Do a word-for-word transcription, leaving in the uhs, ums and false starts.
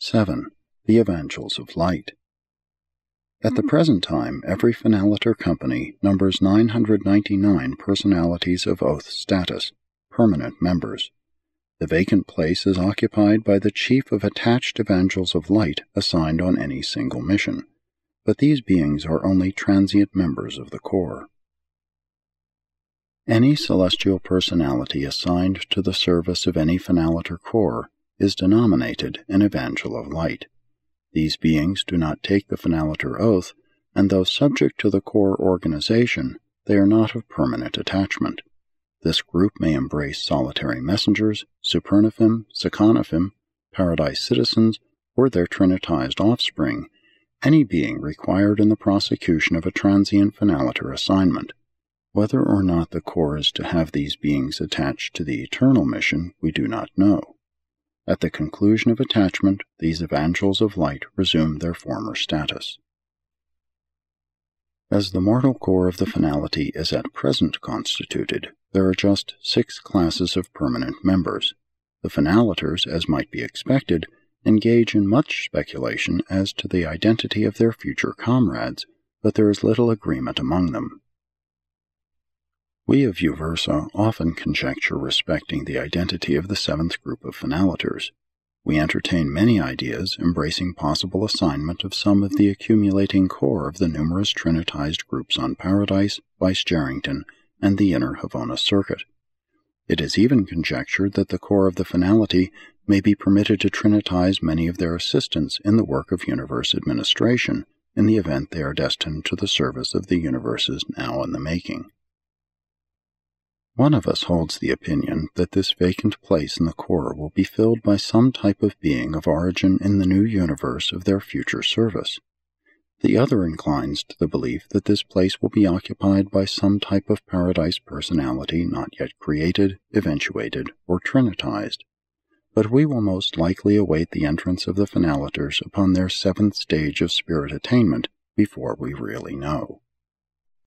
seven. The Evangels of Light. At the present time, every Finaliter company numbers nine hundred ninety-nine personalities of oath status, permanent members. The vacant place is occupied by the chief of attached Evangels of Light assigned on any single mission, but these beings are only transient members of the Corps. Any celestial personality assigned to the service of any Finaliter Corps is denominated an Evangel of Light. These beings do not take the Finaliter oath, and though subject to the Corps organization, they are not of permanent attachment. This group may embrace solitary messengers, Supernaphim, Sekanaphim, Paradise citizens, or their trinitized offspring, any being required in the prosecution of a transient Finaliter assignment. Whether or not the Corps is to have these beings attached to the eternal mission, we do not know. At the conclusion of attachment, these Evangels of Light resume their former status. As the mortal core of the Finality is at present constituted, there are just six classes of permanent members. The Finaliters, as might be expected, engage in much speculation as to the identity of their future comrades, but there is little agreement among them. We of Uversa often conjecture respecting the identity of the seventh group of Finaliters. We entertain many ideas embracing possible assignment of some of the accumulating core of the numerous trinitized groups on Paradise, Vice Jarrington, and the Inner Havona Circuit. It is even conjectured that the core of the Finality may be permitted to trinitize many of their assistants in the work of universe administration, in the event they are destined to the service of the universes now in the making. One of us holds the opinion that this vacant place in the Corps will be filled by some type of being of origin in the new universe of their future service. The other inclines to the belief that this place will be occupied by some type of Paradise personality not yet created, eventuated, or trinitized. But we will most likely await the entrance of the Finaliters upon their seventh stage of spirit attainment before we really know.